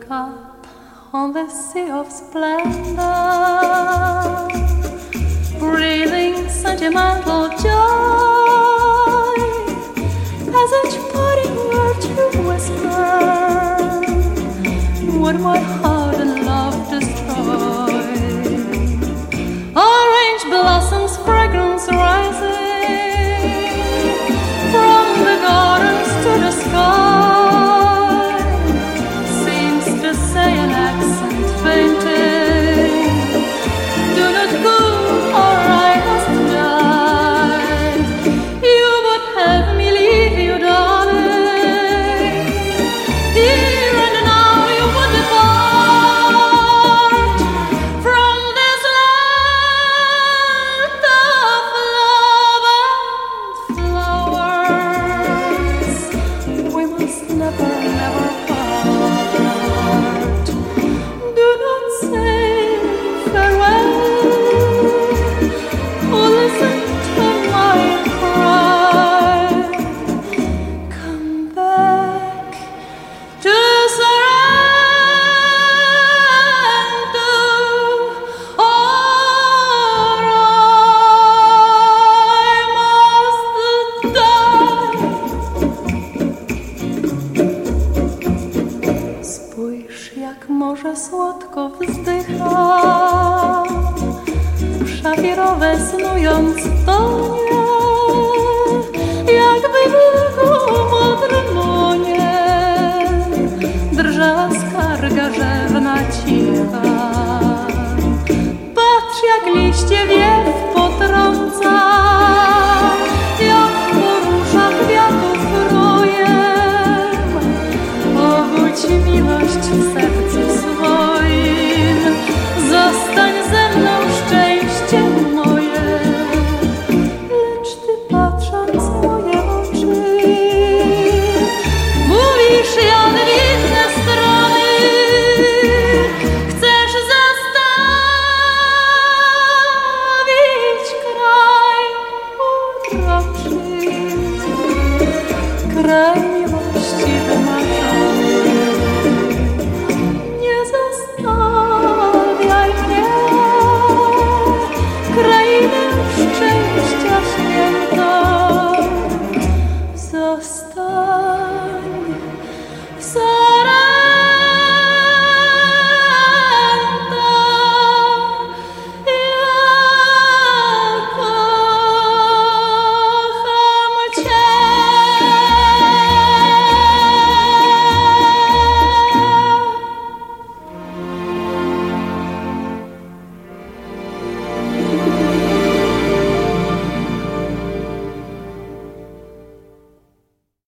up on the sea of splendor, breathing sentimental joy as each parting word you whisper would my heart and love destroy. Orange blossoms, fragrance rising from the gardens to the sky, seems to say an accent fainting, do not go or I must die. You would have me leave you, darling, here and now you would depart from this land of love and flowers. We must never, never part. Do not say farewell, oh listen to my cry. Come back to Sorrento, or I must die. Spójrz, jak morze słodko wzdycha, szafirowe snując tonie, jakby wilku modrym łonie drżała skarga rzewna cicha. Patrz, jak liście